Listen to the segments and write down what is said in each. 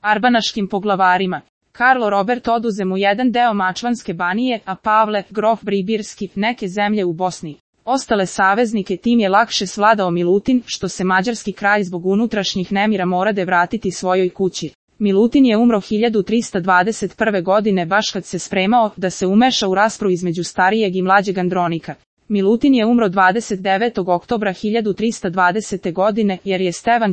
arbanaškim poglavarima. Karlo Robert oduze mu jedan deo Mačvanske banije, a Pavle, grof Bribirski, neke zemlje u Bosni. Ostale saveznike tim je lakše svladao Milutin, što se mađarski kralj zbog unutrašnjih nemira morade vratiti svojoj kući. Milutin je umro 1321. godine baš kad se spremao da se umeša u raspravu između starijeg i mlađeg Andronika. Milutin je umro 29. oktobra 1320. godine jer je Stevan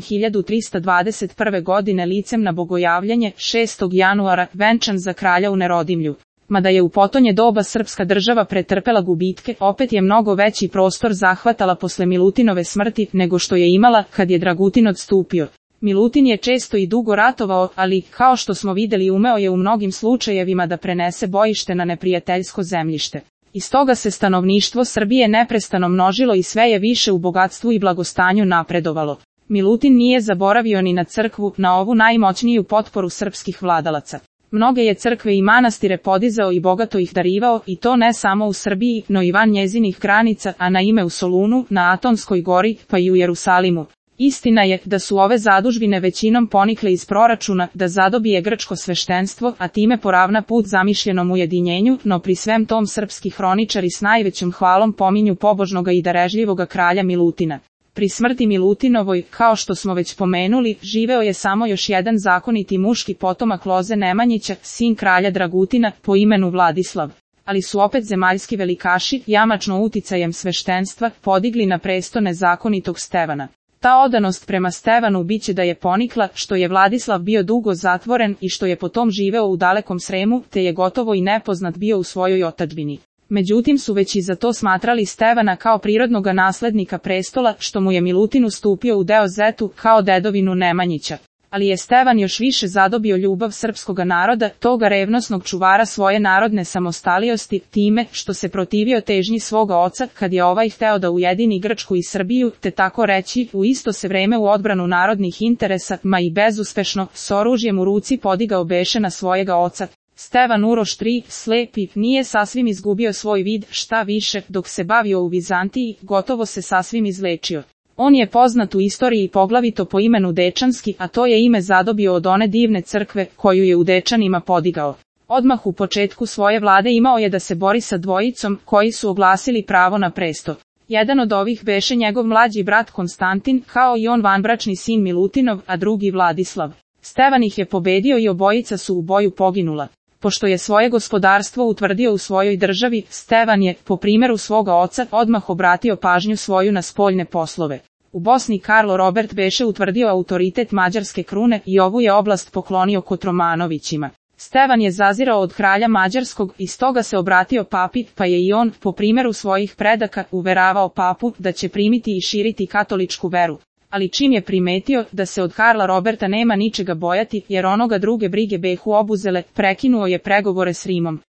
1321. godine licem na bogojavljanje 6. januara venčan za kralja u Nerodimlju. Mada je u potonje doba srpska država pretrpela gubitke, opet je mnogo veći prostor zahvatala posle Milutinove smrti nego što je imala kad je Dragutin odstupio. Milutin je često i dugo ratovao, ali, kao što smo videli, umeo je u mnogim slučajevima da prenese bojište na neprijateljsko zemljište. Iz toga se stanovništvo Srbije neprestano množilo i sve je više u bogatstvu i blagostanju napredovalo. Milutin nije zaboravio ni na crkvu, na ovu najmoćniju potporu srpskih vladalaca. Mnoge je crkve i manastire podizao i bogato ih darivao, i to ne samo u Srbiji, no i van njezinih granica, a na ime u Solunu, na Atonskoj gori, pa i u Jerusalimu. Istina je da su ove zadužbine većinom ponikle iz proračuna da zadobije grčko sveštenstvo, a time poravna put zamišljenom ujedinjenju, no pri svem tom srpski hroničari s najvećom hvalom pominju pobožnoga i darežljivoga kralja Milutina. Pri smrti Milutinovoj, kao što smo već pomenuli, živeo je samo još jedan zakoniti muški potomak Loze Nemanjića, sin kralja Dragutina, po imenu Vladislav. Ali su opet zemaljski velikaši, jamačno uticajem sveštenstva, podigli na presto nezakonitog Stevana. Ta odanost prema Stevanu biće da je ponikla, što je Vladislav bio dugo zatvoren i što je potom živeo u dalekom Sremu, te je gotovo i nepoznat bio u svojoj otadžbini. Međutim su već i za to smatrali Stevana kao prirodnoga naslednika prestola, što mu je Milutin ustupio u deo zetu kao dedovinu Nemanjića. Ali je Stevan još više zadobio ljubav srpskoga naroda, toga revnosnog čuvara svoje narodne samostaliosti, time što se protivio težnji svoga oca kad je ovaj hteo da ujedini Grčku i Srbiju, te tako reći, u isto se vreme u odbranu narodnih interesa, ma i bezuspešno, s oružjem u ruci podigao beše na svojega oca. Stevan Uroš III, slepi, nije sasvim izgubio svoj vid, šta više, dok se bavio u Vizantiji, gotovo se sasvim izlečio. On je poznat u istoriji poglavito po imenu Dečanski, a to je ime zadobio od one divne crkve koju je u Dečanima podigao. Odmah u početku svoje vlade imao je da se bori sa dvojicom koji su oglasili pravo na presto. Jedan od ovih beše njegov mlađi brat Konstantin, kao i on vanbračni sin Milutinov, a drugi Vladislav. Stevan ih je pobedio i obojica su u boju poginula. Pošto je svoje gospodarstvo utvrdio u svojoj državi, Stevan je, po primjeru svoga oca, odmah obratio pažnju svoju na spoljne poslove. U Bosni Karlo Robert beše utvrdio autoritet mađarske krune i ovu je oblast poklonio Kotromanovićima. Stevan je zazirao od kralja mađarskog i stoga se obratio papi, pa je i on, po primjeru svojih predaka, uveravao papu da će primiti i širiti katoličku veru. Ali čim je primetio da se od Karla Roberta nema ničega bojati, jer onoga druge brige behu obuzele, prekinuo je pregovore s Rimom.